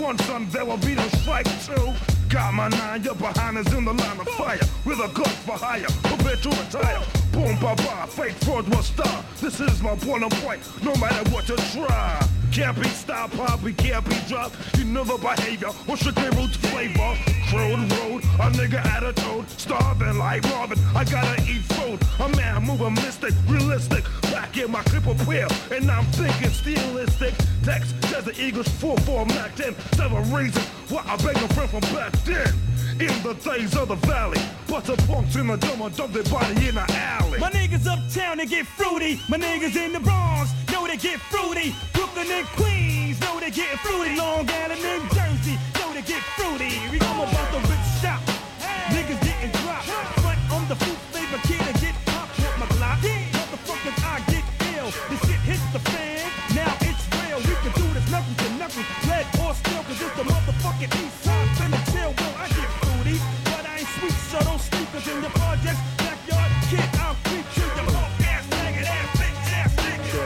One son, there will be no strike two. Got my 9, your behind is in the line of fire. With a gun for hire, prepare to retire. Boom, bye-bye, fake fraud will start. This is my point of point, no matter what you try. Can't be stopped, probably can't be dropped. You know the behavior, or should they root flavor? Crude road, a nigga attitude. Starving like Marvin, I gotta eat food. A man moving mystic, realistic. Back in my clip of wheel, and I'm thinking stylistic. Text, there's the Eagles 4-4 Mac 10. Several reasons why I beg a friend from back then. In the days of the valley, but the punks in the dome and dump their body in the alley. My niggas uptown, they get fruity. My niggas in the Bronx, know they get fruity. Brooklyn and Queens, know they get fruity. Long Island and Jersey, know they get fruity. We come about the rich shop, niggas getting dropped. Front on the fruit flavor kid and get popped with my Glock. Motherfuckers, I get ill. This shit hits the fan, now it's real. We can do this knuckle to knuckle, lead or steel, cause it's the motherfucking east side. Finna chill, well, I get fruity, but I ain't sweet, so don't sleep, cause in your projects, backyard kid, I'll creep to your punk ass, nigga, ass, bitch ass, nigga.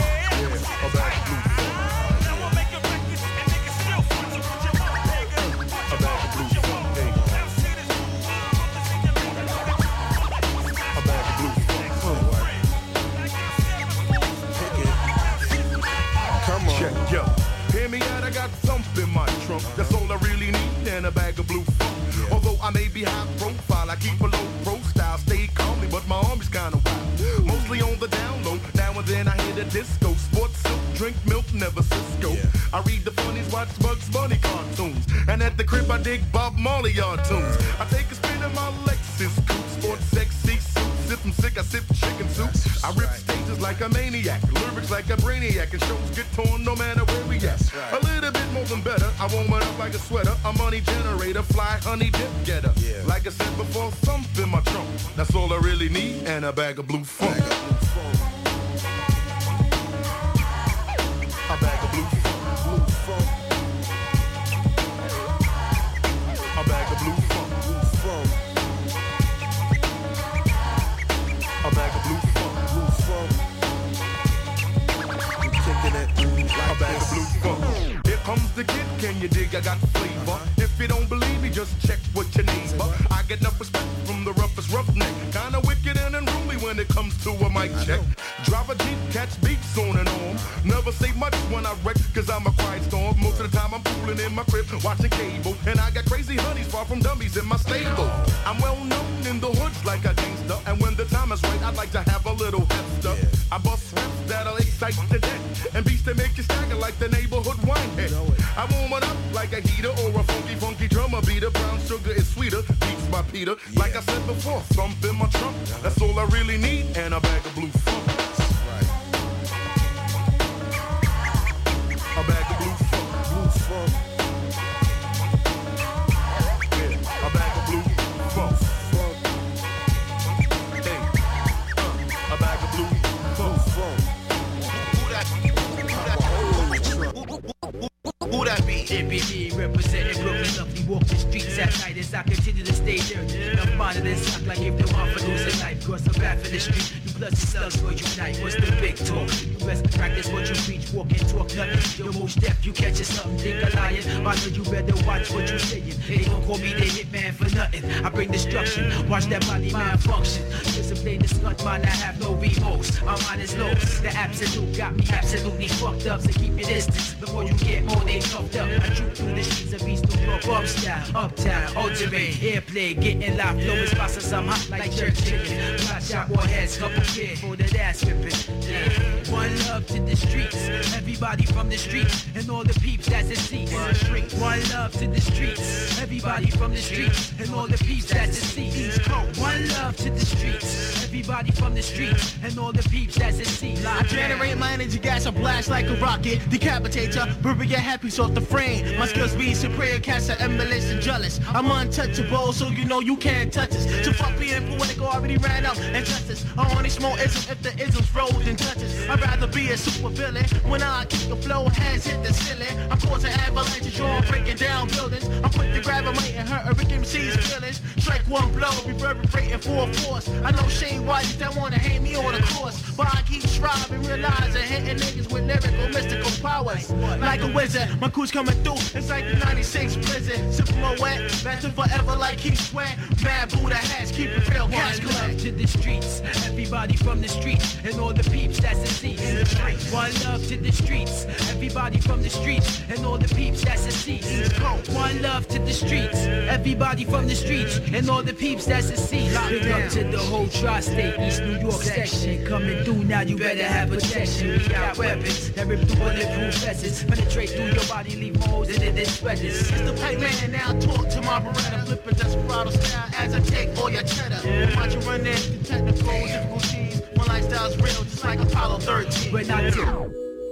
Now I'll make a record, and niggas still front you with your mouth, nigga. A bag of blue funk, hey. Now see this a bag of blue funk, come on. Check, yo. Hear me out, I got something in my trunk. That's all I really need, and a bag of blue funk. Although I may be high profile, I keep a low pro style. Stay calmly, but my army's kinda wild. Mostly on the down low, now and then I hit a disco. Sports silk, drink milk, never Cisco. I read the funnies, watch Bugs Bunny cartoons. And at the crib I dig Bob Marley yard tunes. I take a spin in my Lexus coupe, sports sexy suits. If I'm sick, I sip chicken soup. I rip stages like a maniac, lyrics like a brainiac, and shows get torn no matter where we at. A little bit more than better, I warm it up like a sweater, a money generator, fly honey dip getter. Like I said before, something in my trunk. That's all I really need, and a bag of blue funk. A bag of blue funk. A bag of blue funk. A bag of blue funk. Kicking it like a bag of blue funk. Here comes the kid, can you dig? I got flavor. If you don't believe me, just check with your neighbor. I get enough respect from the roughest roughneck. Kinda wicked and unruly when it comes to a mic check. Drive a Jeep, catch beats on and on. Never say much when I wreck, cause I'm a quiet storm. Most of the time I'm fooling in my crib, watching cable. And I got crazy honeys far from dummies in my stable. I'm well known in the hoods like a gangster. And when the time is right, I'd like to have a little hipster. I bust raps that'll excite to death. And beats that make you stagger like the neighborhood wine head. I warm it up like a heater or a funky drummer beater. Brown sugar is sweeter, beats by Peter. Like I said before, something in my trunk. That's all I really need, and a bag of blue funk. A bag of blue funk. Yeah, a bag of blue funk. Hey, a bag of blue funk. Who that be? JPG representing Brooklyn. Lovely walk the streets at night as I continue to stay dirty. I'm finding this act like if they want for losing life. Cross the path in the street. You bloods and slugs will unite. What's the big talk? You best practice what you preach. Walk and talk nothing. You're most deaf. You catch something. Think a lion. I know you better watch what you saying. They don't call me the hitman for nothing. I bring destruction. Watch that body malfunction. Discipline the slut man. I have no remorse. I'm on his nose. The absolute got me absolutely fucked up. So keep your distance before you get more than puffed up. I troop through the streets of East New York, up style, uptown, ultimate, airplay, getting loud, flowing spots and some hot like jerk chicken. Watch out, boy, heads, couple kid, for that ass whipping. Yeah. One love to the streets, everybody from the streets, and all the peeps that's in seats. One love to the streets, everybody from the streets, and all the peeps that's in seats. One love to the streets, everybody from the streets, and all the peeps that's in seats. I generate my energy gas, I blast like a rocket, decapitate ya, bury your happy off the frame. My skills be superior, cast are emulous and jealous. I'm untouchable, so you know you can't touch us. So fuck being political, already ran out and justice. I only smoke isms if the isms rolled and touches. I'd rather be a super villain. When I kick the flow, hands hit the ceiling. I'm causing avalanches, you're breaking down buildings. I'm quick to grab a mic and hurt a Rick MC's feelings. Strike One blow, reverberating full force. I know shame whites that wanna hang me on a course, but I keep striving, realizing hitting niggas with lyrical, mystical powers. Like a wizard, my crew's coming through. It's like the 96 blizzard. Super wet, lasting forever like Keith Sweat. Mad Buddha hats, keep it real. Cash collect to the streets, everybody from the streets, and all the peeps that's deceased. One love to the streets, everybody from the streets, and all the peeps that's deceased. One love to the streets, everybody from the streets, and all the peeps that's deceased. Big up to the whole tri-state, East New York section. Coming through now, you better have protection. We got weapons that rip through bulletproof vests, penetrate through your body, leave holes in it, spreaders. It's the pipe man and now talk to my Beretta, flipping desperado style as I take all your cheddar. Watch you run into technical difficulties. My lifestyle's real, just like Apollo 13. But not too.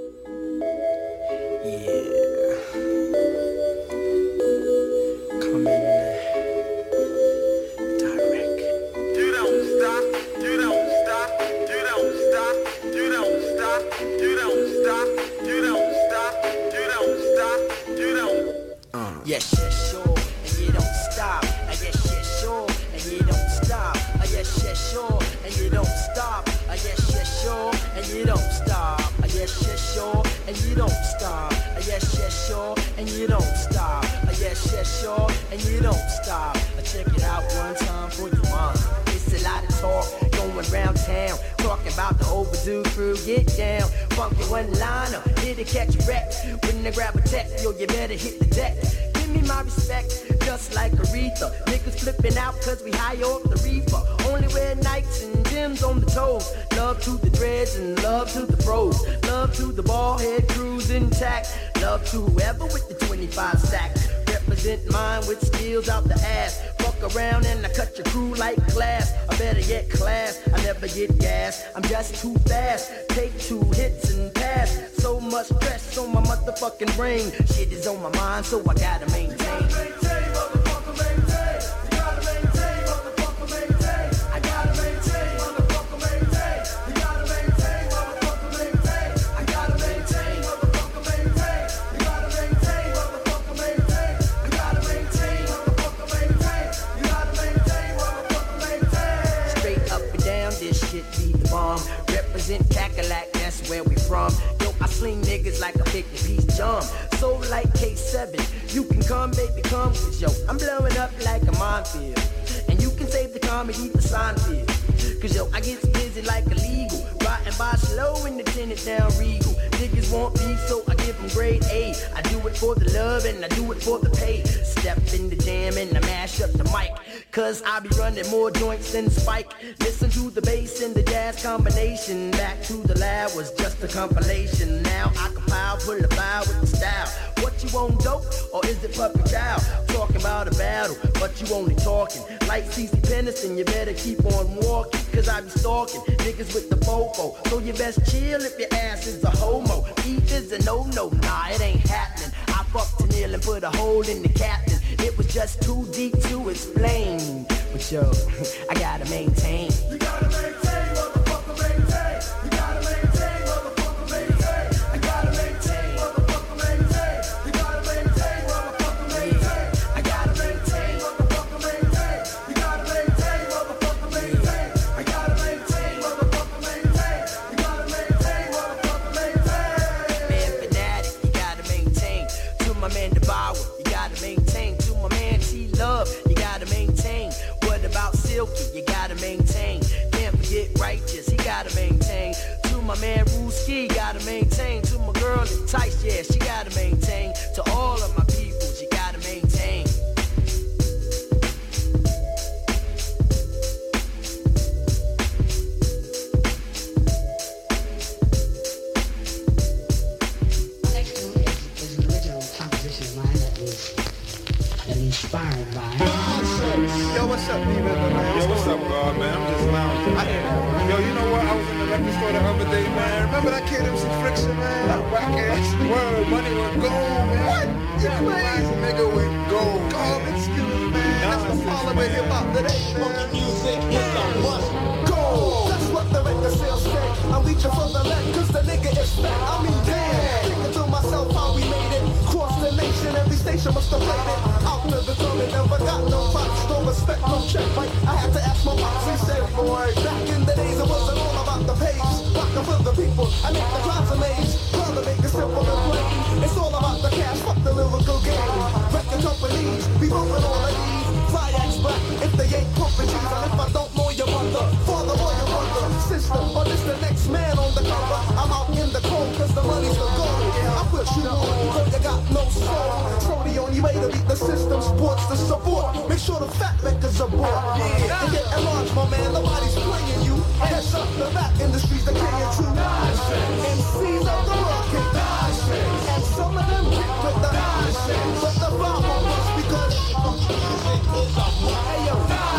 Yes, yes, sure, and you don't stop. Yes, yes, sure, and you don't stop. Yes, yes, sure, and you don't stop. Yes, yes, sure, and you don't stop. Yes, yes, sure, and you don't stop. Yes, yes, sure, and you don't stop. Yes, yes, sure, and you don't stop. Check it out one time for your mom. It's a lot of talk going round town, talking about the overdue crew. Get down, funky one liner, here to catch a wreck. When I grab a tech, yo, you better hit the deck. Give me my respect, just like Aretha. Niggas flipping out cause we high off the reefer. Only wear Nikes and Timbs on the toes. Love to the dreads and love to the pros. Love to the ball head crews intact. Love to whoever with the 25 stack. Represent mine with skills out the ass. Fuck around and I cut your crew like glass. I better get class, I never get gas. I'm just too fast, take 2 hits and pass. So much stress on my motherfucking brain. Shit is on my mind, so I gotta maintain. Motherfucker, maintain. You gotta maintain, motherfucker, maintain. I gotta maintain, motherfucker, maintain. You gotta maintain, motherfucker, maintain. I gotta maintain, motherfucker, maintain. You gotta maintain, motherfucker, maintain. I gotta maintain, motherfucker, maintain. You gotta maintain, motherfucker, maintain. Straight up and down, this shit be the bomb. Represent Cackalack, that's where we from. Yo, I sling niggas like a 50-piece jump. So like K7, you can come, baby, come. Cause yo, I'm blowing up like a minefield. And you can save the comedy for Seinfeld. Cause yo, I get busy like illegal. Riding by slow in the tinted down Regal. Niggas want beef, so I give them grade A. I do it for the love and I do it for the pay. Step in the jam and I mash up the mic. Cause I be running more joints than Spike. Listen to the bass and the jazz combination. Back to the lab was just a compilation. Now I compile, pull a file with the style. What you want, dope? Or is it puppy child? Talking about a battle, but you only talking. Like CeCe Peniston, you better keep on walking. Cause I be stalking niggas with the fofo. So you best chill if your ass is a homo. Beef is a no-no, nah, it ain't happening. I fucked to Neil and put a hole in the captain. It was just too deep to explain. But yo, I gotta maintain. You gotta maintain, motherfucker, maintain. You gotta maintain, motherfucker, maintain. I gotta maintain, motherfucker, maintain. You gotta maintain, motherfucker, maintain. I gotta maintain, motherfucker, maintain. You gotta maintain, motherfucker, maintain. I gotta maintain, motherfucker, maintain. You gotta maintain, motherfucker, maintain. Man fanatic, you gotta maintain. To my man Devour, you gotta maintain. To my man T-Love, you gotta maintain. What about Silky? You gotta maintain. Can't forget Righteous, he gotta maintain. To my man Ruski, gotta maintain. To my girl in Tice, yeah, she gotta maintain. To all of my peoples, you gotta maintain. Is an original composition of mine that was inspired by. Yo, what's up, D-Ripper, man? Yo, what's up, God, man? I'm just lounging. Yo, you know what? I was in the record store the other day, man. Remember that kid MC Friction, man? That whack ass word, money went gold, man. What? You crazy? Nigga went gold. Garbage skills, man. That's the parliament hip-hop today, man. Music is a must. Gold. That's what the record sales say. I'm reaching for the left, cause the nigga is fat. I mean, damn. Thinking to myself how we made it. Cross the nation, every station must have played it. Out to the club and never got no props. No respect from check, right? I had to ask my pops, he said, boy, back in the days it wasn't all about the page. Rockin' for the people, I make the clouds amaze. Brother, make it simple and plain. It's all about the cash, fuck the lyrical game. Record companies, be moving all of these. Fly acts back, if they ain't pumping cheese. And if I don't know your mother, father or your brother, sister, or this the next man on the cover. I'm out in the cold, cause the money's the goal. I push you on, though you got no soul. So the only way to beat the system, sports to support. Make sure the fat records are bought. Yeah, and get enlarged, my man, nobody's playing you. Heads up, the rap industry's the king and true. MCs of the world can die. And some of them hit with the but the problem was because hey yo,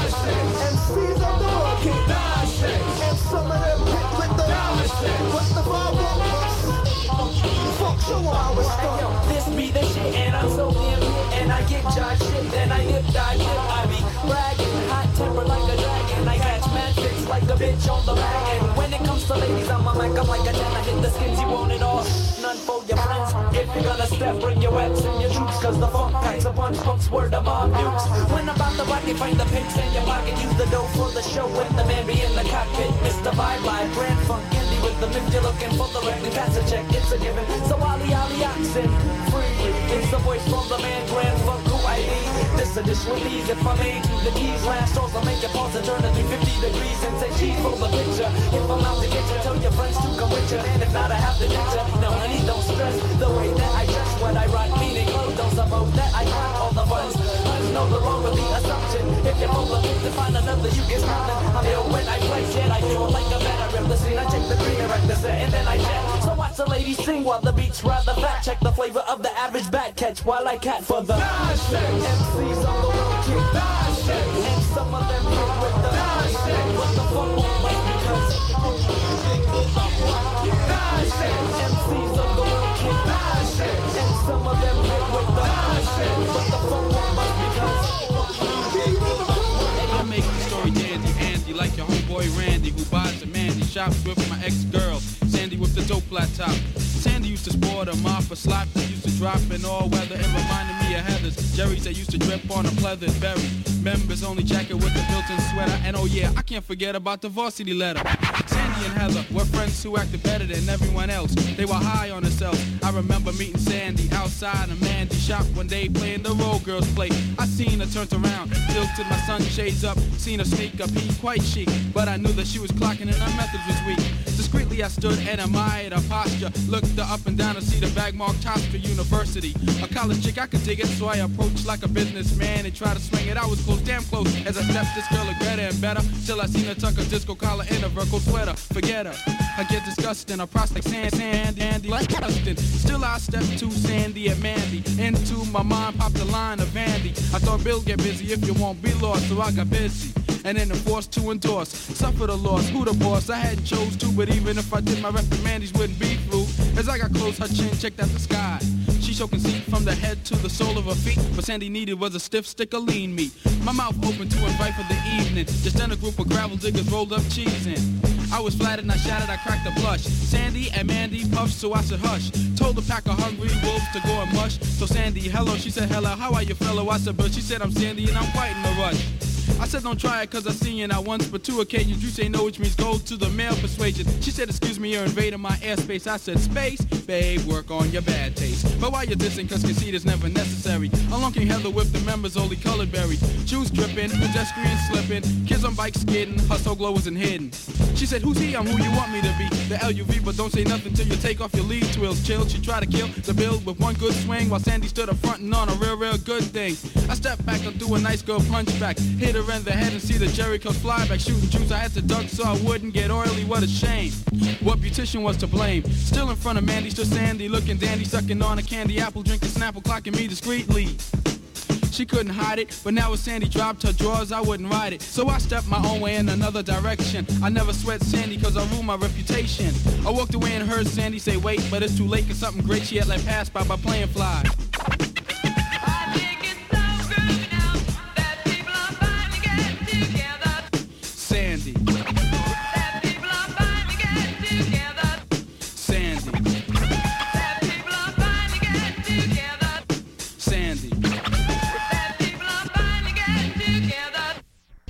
MCs of the world can die. And some of them hit with the but the problem was fuck, show them how it's done. Hey yo, this be the shit and I'm so damn lit. And I get Josh shit, then I nip, die dip. I be bragging, hot temper like a dragon. I catch mad fits like a bitch on the wagon. When it comes to ladies on my mic, I'm like a 10. I hit the skins, you want it all. None for your friends. If you're gonna step, bring your ex and your troops. Cause the funk packs a punch, punks word of mob nukes. When about the rocket, find the pics in your pocket. Use the dough for the show when the man be in the cockpit. Mr. Vibe Live, Grand Funk, Indie with the myth. You're looking for the record, pass a check, it's a given. So Ali Oxen, free. It's the voice from the man, Grand Funk, who I need. This edition with these, if I made you the keys. Last calls, I'll make you pause and turn it 350 degrees and say cheese for the picture. If I'm out to get you, tell your friends to come with you. And if not, I have to get you. No, honey, don't stress the way that I dress when I rock. Meaning clothes, about that I got all the funds. There's no wrong with the assumption. If you're full of it, to find another, you get nothing. I'm ill when I flex, yet I feel like a man. I rip the scene, I check the green, I wreck the set, and then I jet. So watch the ladies sing while the beats rather fat. Check the flavor of the average bat catch while I cat for the MCs on the road kick. And some of them hit with the what the fuck won't like because MCs on the road kick. And some of them hit with the what the fuck won't like because I make the story dandy, Andy, like your homeboy Randy, who buys a Mandy, shops with my ex-girl, Sandy with the dope flat top. Sandy used to sport a mop, a slop that used to drop in all weather. It reminded me of Heather's, Jerry's that used to drip on a pleathered berry. Members only jacket with the built-in sweater. And oh yeah, I can't forget about the varsity letter. Sandy and Heather were friends who acted better than everyone else. They were high on themselves. I remember meeting Sandy outside a Mandy shop one day playing the Road Girls play. I seen her turned around, tilted my sunshades up, seen her sneak up, he quite chic. But I knew that she was clocking and her methods was weak. Discreetly I stood and admired her posture. Looked her up and down to see the bag marked Hofstra University. A college chick, I could dig it, so I approached like a businessman and tried to swing it. I was close, damn close, as I stepped this girl looked better and better. Till I seen her tuck a disco collar in a Virgo sweater. Forget her, I get disgusting. A prospect Sandy, like Dustin. Still I stepped to Sandy and Mandy. Into my mind popped a line of Andy. I thought Bill get busy if you won't be lost, so I got busy. And then forced to endorse, suffer the loss, who the boss? I hadn't chose to, but even if I did, my reprimands wouldn't be through. As I got close, her chin checked out the sky. She showed conceit from the head to the sole of her feet. What Sandy needed was a stiff stick of lean meat. My mouth open to invite for the evening. Just then a group of gravel diggers rolled up cheese in. I was flattered and I shouted, I cracked a blush. Sandy and Mandy puffed, so I said hush. Told a pack of hungry wolves to go and mush. So Sandy, hello, she said hello, how are you fellow? I said, but she said I'm Sandy and I'm quite in a rush. I said don't try it cause I seen you not once but two occasions. You say no, which means go to the male persuasion. She said excuse me, you're invading my airspace. I said space, babe, work on your bad taste. But why you dissing cause conceit is never necessary. Along came Heather with the members only colored berry. Shoes dripping, pedestrian slipping, kids on bikes skidding, her soul glow wasn't hidden. She said who's he, I'm who you want me to be. The LUV, but don't say nothing till you take off your lead twills. Chill, she tried to kill the bill with one good swing while Sandy stood up frontin' on a real good thing. I stepped back and threw a nice girl punch back. Hit her in the head and see the Jerry Curls fly back. Shooting juice, I had to duck so I wouldn't get oily. What a shame. What beautician was to blame? Still in front of Mandy stood Sandy, looking dandy, sucking on a candy apple, drinking Snapple, clocking me discreetly. She couldn't hide it, but now as Sandy dropped her drawers, I wouldn't ride it. So I stepped my own way in another direction. I never sweat Sandy cause I ruled my reputation. I walked away and heard Sandy say wait, but it's too late cause something great she had let pass by playing fly. Sandy. That people are finally getting together. Sandy. That people are finally getting together. Sandy. That people are finally getting together.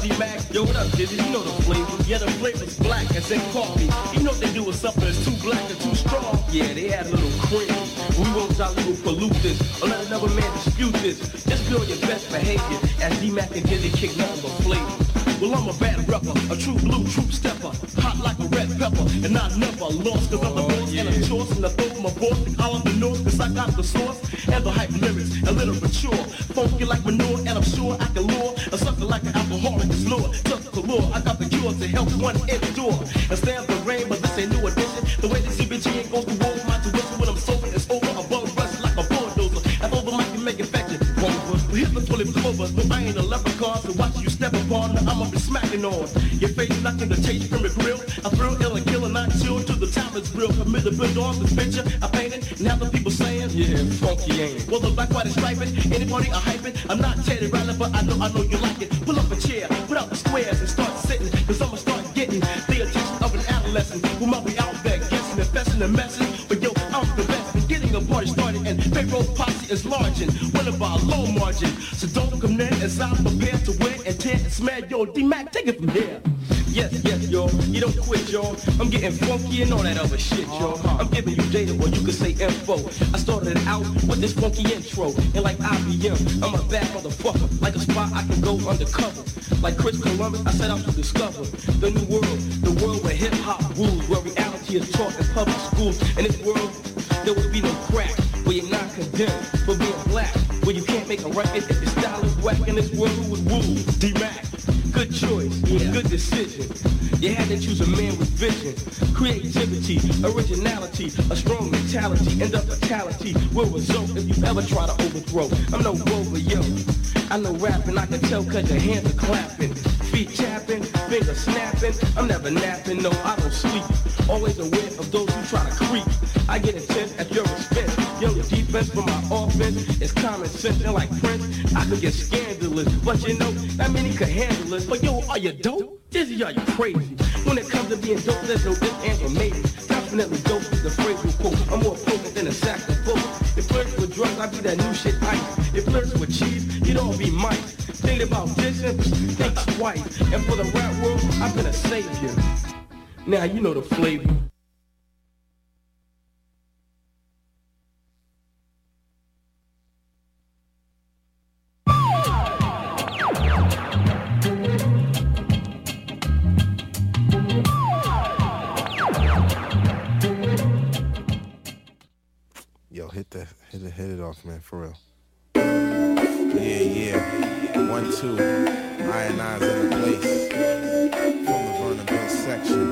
D-Mac? Yo, what up, Dizzy? You know the flavor. Yeah, the flavor's black as in coffee. You know what they do with something that's too black and too strong? Yeah, they add a little cream. We won't dilute or pollute this, or let another man dispute this. Just be on your best behavior, as D-Mac and Dizzy kick nothing but flavor. Well, I'm a bad rapper, a true blue troop stepper, hot like a red pepper, and I never lost, cause I'm the boss and I'm choice, and I throw my boss, all of the north, cause I got the source, and the hype lyrics, a little mature, funky like manure, and I'm sure I can lure, a sucker like an alcoholic is lure, tough galore, I got the cure to help one endure, and stand the rain, but this ain't new addition, the way the CBG ain't goes to war, my tuition when I'm sober, it's over, above, rush like a bulldozer, I throw the mic and make it fetch it, we hit the fully clover, no I ain't a leprechaun, so watch you step upon, I'ma be smacking on your face, knocking the taste from the grill. I thrill, ill and kill and not chill till the time is real. Commit to build on this picture I painted, and have the people saying, yeah, funky ain't it? Well, the black, white, and striping, anybody I hyping. I'm not Teddy Riley, but I know you like it. Pull up a chair, put out the squares and start sitting, cause I'ma start getting the attention of an adolescent who might be out there guessing and fessing and messing. But yo, I'm the best in getting a party started, and payroll posse is large and winning by a low margin. So don't come near as I'm prepared to win and tear and smash. Yo, D-Mac, take it from here. Yes, yo, you don't quit, yo. I'm getting funky and all that other shit, yo. I'm giving you data, or you could say info. I started out with this funky intro, and like IBM, I'm a bad motherfucker. Like a spot I can go undercover. Like Chris Columbus, I set out to discover the new world, the world where hip-hop rules, where reality is taught in public schools. In this world, there would be no crack, where you're not condemned for being black, where you can't make a record if your style is whack. In this world, who would rule? D-Mac. Good choice, good decision. You had to choose a man with vision, creativity, originality, a strong mentality, and the fatality will result if you ever try to overthrow. I'm no rover, yo. I know rapping, I can tell cause your hands are clapping, feet tapping, fingers snapping. I'm never napping, no, I don't sleep. Always aware of those who try to creep. I get intense at your expense. Yo, the defense for my offense is common sense, and like Prince, I could get scandalous. But you know, not many could handle it. But yo, are you dope? Dizzy, are you crazy? When it comes to being dope, there's no ifs, ands, or maybe. Definitely dope is the phrase we quote. I'm more potent than a sack of both. If flirts with drugs, I be that new shit ice. If flirts with cheese, you'd all be mice. Think about this and think twice. And for the rap world, I've been a savior. Now you know the flavor. Yo, hit it off, man, for real. Yeah. 1, 2. Iron Eyes in the place. From the Vernon section.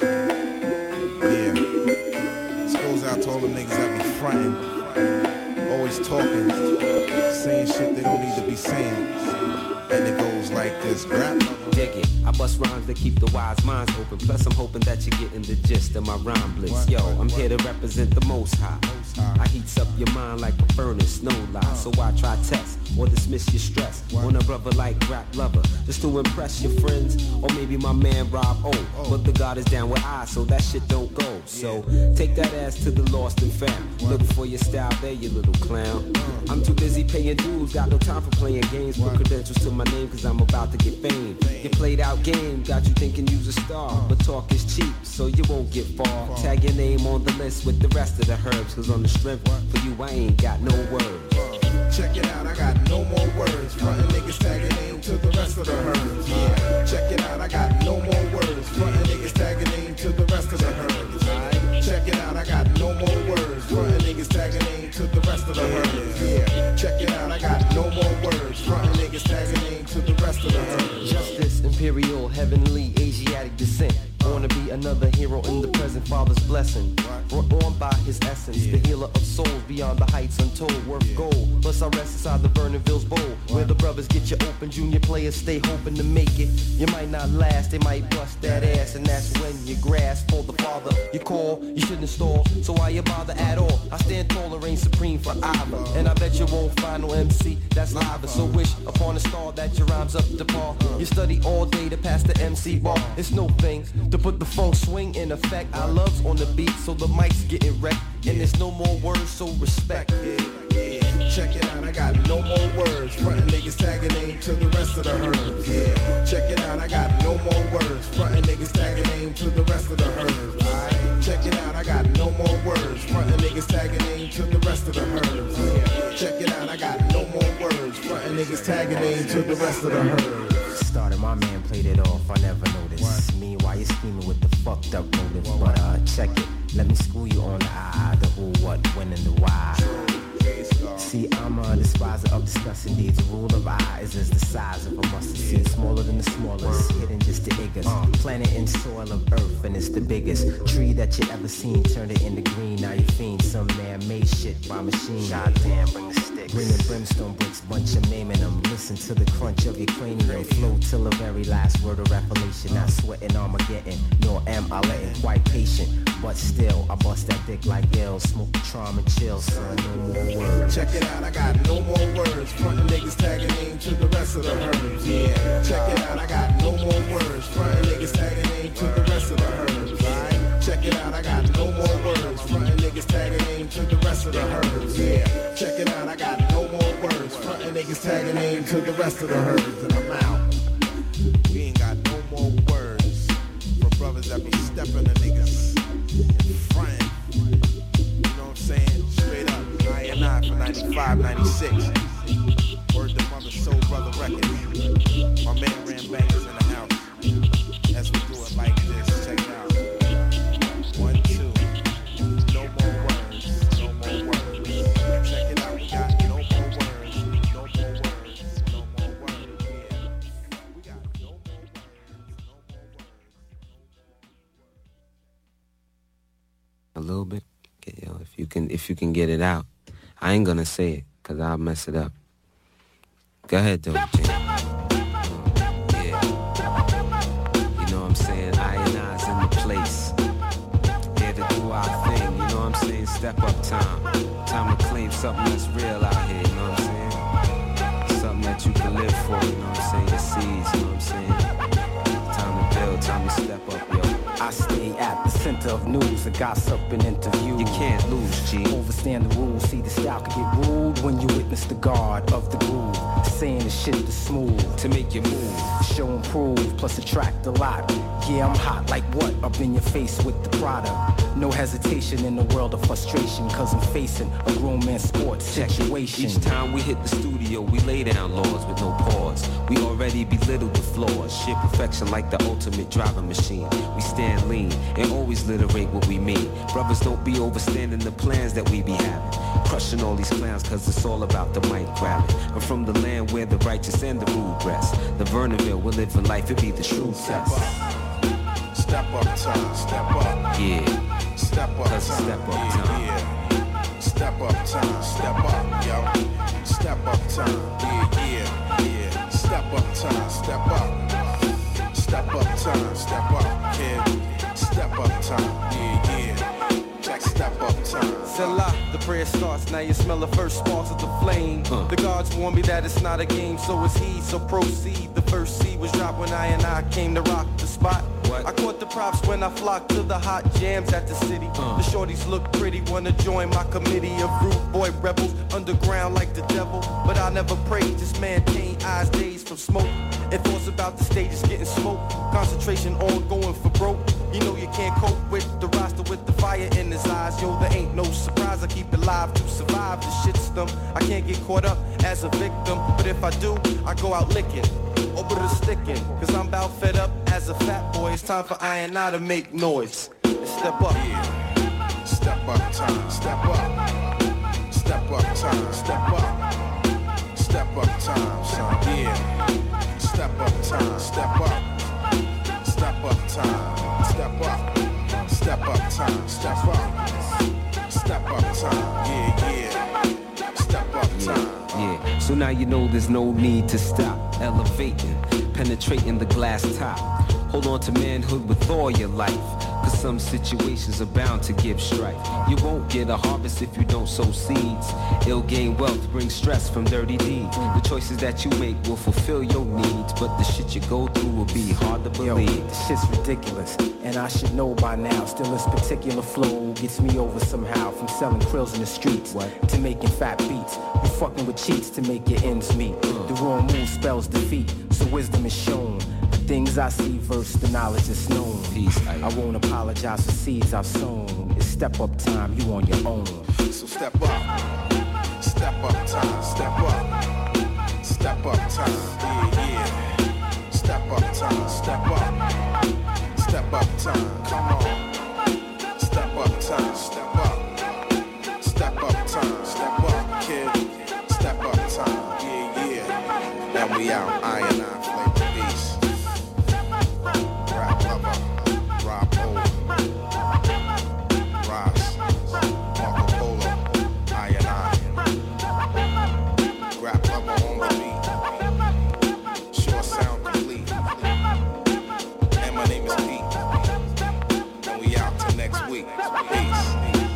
Yeah. This goes out to all the niggas that be frontin'. Always talking. Saying shit they don't need to be saying. And it goes like this. Rap. Dig it. I bust rhymes that keep the wise minds open. Plus I'm hoping that you're getting the gist of my rhyme blitz. Yo, I'm here to represent the Most High. I heats up your mind like a furnace, no lie. So I try test or dismiss your stress on a brother like Rap Lover, just to impress your friends or maybe my man Rob O. But the God is down with I, so that shit don't go. So take that ass to the lost and found. Look for your style there, you little clown. I'm too busy paying dues, got no time for playing games. Put credentials to my name cause I'm about to get fame. Your played out game got you thinking you's a star, but talk is cheap, so you won't get far. Tag your name on the list with the rest of the herbs, cause on the strength for you I ain't got no words. Check it out, I got no more words. Frontin' niggas tagging name to the rest of the herbs. Yeah, check it out, I got no more words. Frontin' niggas tagging name to the rest of the herbs. Check it out, I got no more words. Frontin' niggas tagging name to the rest of the herbs. Yeah, check it out, I got no more words. Frontin' niggas tagging name to the rest of the herbs. Justice, imperial, heavenly, Asiatic descent. Born to be another hero in the present, Father's blessing. Brought on by his essence, the healer of souls beyond the heights untold, worth gold. Plus I rest inside the Vernonville's bowl, where the brothers get you open, junior players stay hoping to make it. You might not last, they might bust that ass, and that's when you grasp for the Father. You call, you shouldn't stall, so why you bother at all? I stand tall and reign supreme forever, and I bet you won't find no MC that's live. So wish upon a star that your rhymes up to par. You study all day to pass the MC bar. It's no thing to put the funk swing in effect. I love's on the beat, so the mic's getting wrecked. And there's no more words, so respect. Check it out, I got no more words. Frontin' niggas tagging name to the rest of the herbs. Yeah, check it out, of the herd. Yeah, check it out, I got no more words. Frontin' niggas tagging in to the rest of the herd. Started, my man played it off, I never noticed. What? Meanwhile, you're scheming with the fucked up motive. But check it, let me school you on the I, the who, what, when, and the why. See, I'm a despiser of discussing needs. The rule of I is as the size of a mustard seed. Smaller than the smallest, hidden just the biggest. Planet and soil of earth, and it's the biggest tree that you ever seen. Turned it into green, now you fiend some man-made shit by machine. Goddamn, bring the sticks. Bringing brimstone bricks, bunch of naming them. Listen to the crunch of your cranium. Flow till the very last word of revelation. Not sweating Armageddon, nor am I letting. Quite patient, but still, I bust that dick like ill. Smoke Patron and chill, son, no more words. Check it out, I got no more words. Frontin' niggas tagging in to the rest of the herd. Yeah, check it out, I got no more words. Frontin' niggas tagging in to the rest of the herd. Right? Check it out, I got no more words. Frontin' niggas tagging in to the rest of the herd. Yeah, check it out, I got no more words. Frontin' niggas tagging in to the rest of the herd. And I'm out. We ain't got no more words for brothers that be stepping the niggas in front. You know what I'm saying? Straight up. I for 95, 96. Word to Mother Soul Brother Records. My man Ram Bangers in the house. As we do it like this, check it out. 1, 2. No more words, no more words. Check it out, we got no more words, no more words, no more words. Yeah. We got no more words, no more words. A little bit? Okay, yo, if you can get it out. I ain't gonna say it, cause I'll mess it up. Go ahead, though, Jay. Yeah. You know what I'm saying? I and I's in the place. Here to do our thing, you know what I'm saying? Step up time. Time to claim something that's real out here, you know what I'm saying? Something that you can live for, you know what I'm saying? Your seeds, you know what I'm saying? Time to build, time to step up, yo. I stay at the center of news, a gossip and interview. You can't lose, G. Overstand the rules, see the style can get rude when you witness the guard of the groove. Saying the shit is smooth to make you move, show and prove, plus attract a lot. Yeah, I'm hot like what? Up in your face with the product. No hesitation in the world of frustration, cause I'm facing a grown man sports situation. Each time we hit the studio, we lay down laws with no pause. We already belittle the flaws, shit perfection like the ultimate driving machine. We stand lean and always literate what we mean. Brothers don't be overstanding the plans that we be having. Crushing all these clowns cause it's all about the mic grabbing. I'm from the land where the righteous and the rude rest. The Vernonville, we're living life, it be the true test. Step up time, step up. Yeah. Step up time. Step up time. Yeah. Step up time, step up, yo. Step up time. Yeah. Step up time, step up. Step up time, step up, kid. Step up time. Yeah. Check step up time. Selah, the prayer starts, now you smell the first sparks of the flame. The gods warn me that it's not a game, so it's he, so proceed. The first seed was dropped when I came to rock the spot. What? I caught the props when I flocked to the hot jams at the city. The shorties look pretty, wanna join my committee of rude boy rebels, underground like the devil. But I never prayed, just maintain eyes dazed from smoke. And thoughts about the stage is getting smoked. Concentration on going for broke. You know you can't cope with the roster with the fire in his eyes. Yo, there ain't no surprise, I keep it live to survive the shitstorm. I can't get caught up as a victim, but if I do, I go out licking. Over the sticking, cause I'm about fed up as a fat boy. It's time for I and I to make noise. Step up. Yeah. Step up time, step up. Step up time, step up. Step up time, son. Yeah. Step up time, step up. Step up time, step up. Step up time, step up. Step up time, yeah. Step up time. Yeah, so now you know there's no need to stop elevating, penetrating the glass top. Hold on to manhood with all your life, cause some situations are bound to give strife. You won't get a harvest if you don't sow seeds. Ill gain wealth brings stress from dirty deeds. The choices that you make will fulfill your needs, but the shit you go through will be hard to believe. Yo, this shit's ridiculous, and I should know by now. Still this particular flow gets me over somehow. From selling krills in the streets to making fat beats. You fucking with cheats to make your ends meet. The wrong move spells defeat, so wisdom is shown. Things I see versus the knowledge is known. I won't apologize for seeds I've sown. It's step up time, you on your own. So step up. We out, I and I, Flavor Peace. Rap Lover, Rob O, Ross, Marco Polo, I and I. Rap Lover on the beat. Sure sound complete. And my name is Pete. And we out till next week. Peace.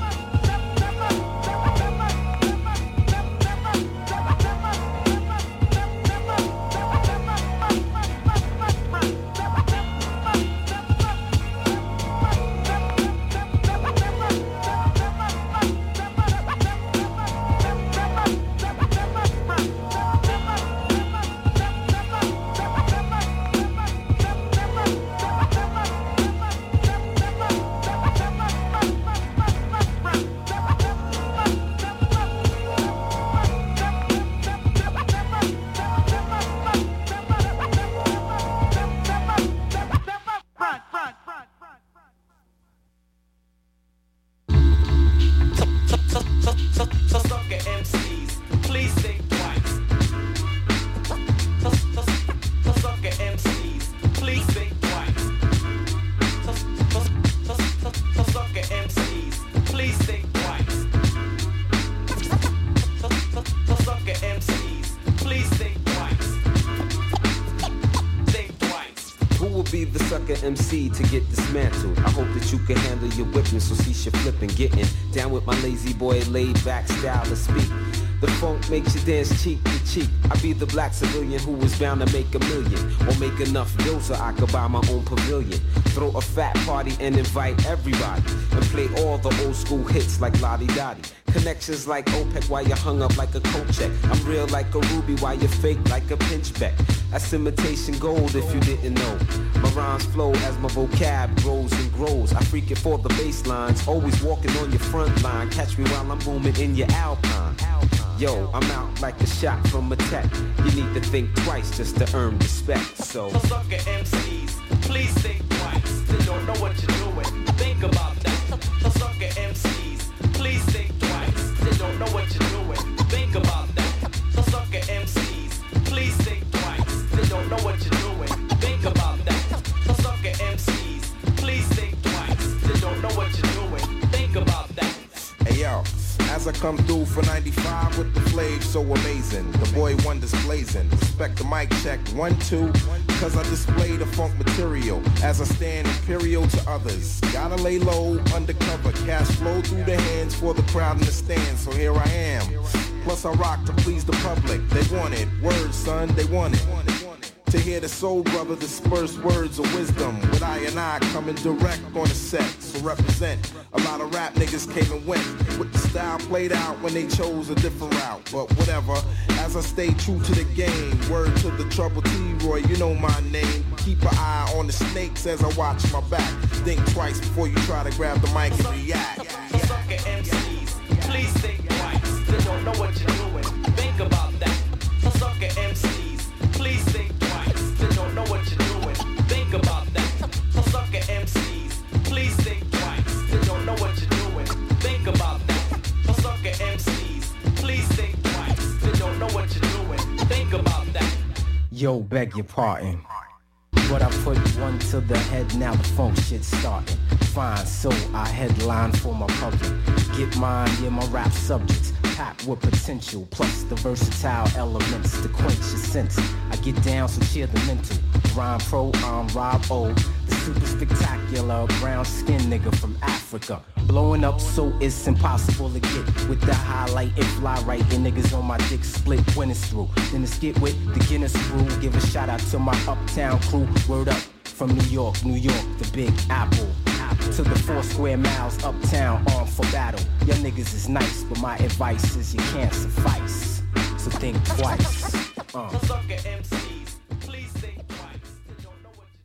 MC to get dismantled. I hope that you can handle your whipping, so cease your flipping. Getting down with my lazy boy, laid back style to speak. The funk makes you dance cheek to cheek. I be the black civilian who was bound to make a million, or make enough dough so I could buy my own pavilion. Throw a fat party and invite everybody, and play all the old school hits like Lottie Dottie. Connections like OPEC while you hung up like a coat check. I'm real like a ruby while you fake like a pinchback. That's imitation gold if you didn't know. My rhymes flow as my vocab grows and grows. I freak it for the bass lines, always walking on your front line. Catch me while I'm booming in your Alpine. Yo, I'm out like a shot from a tech. You need to think twice just to earn respect. So sucker MCs, please think twice. They don't know what you're doing. Think about that. Sucker MCs, please think twice. They don't know what you're doing. Think about that. Sucker MCs, please think twice. They don't know what you're doing. Think about that. Sucker MCs, please think twice. They don't know what you're doing. Think about that. Hey yo, as I come through for 95 with the flav so amazing. The boy wonders blazing. Respect the mic check 1, 2. Cause I display the funk material as I stand imperial to others. Gotta lay low, undercover, cash flow through the hands for the crowd in the stand. So here I am. Plus I rock to please the public. They want it. Word, son, they want it. To hear the soul brother disperse words of wisdom, with I and I coming direct on the set. So represent. A lot of rap niggas came and went with the style played out when they chose a different route. But whatever, as I stay true to the game. Word to the trouble T-Roy, you know my name. Keep an eye on the snakes as I watch my back. Think twice before you try to grab the mic and react. Sucker MCs, please think twice. They don't know what you're doing. Think about that. Sucker MCs, please think twice. They don't know what you're doing. Think about that. Sucker MCs, please think twice. They don't know what you're doing. Think about that. Sucker MCs, please think twice. They don't know what you're doing. Think about that. Yo, beg your pardon. But I put one to the head, now the funk shit's starting. Fine, so I headline for my public. Get mine, yeah, my rap subjects. Packed with potential, plus the versatile elements to quench your sense. I get down, so cheer the mental. Rhyme pro, I'm Rob O, the super spectacular brown skin nigga from Africa. Blowing up so it's impossible to get with the highlight and fly right. And niggas on my dick split when it's through. Then it's get with the Guinness brew. Give a shout out to my uptown crew. Word up from New York, the Big Apple. To the 4 square miles uptown, armed for battle. Your niggas is nice, but my advice is you can't suffice. So think twice. Sucker MCs, please think twice. They don't know what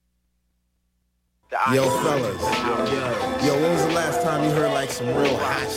you're doing. Yo, fellas. Yo, when was the last time you heard like some real hot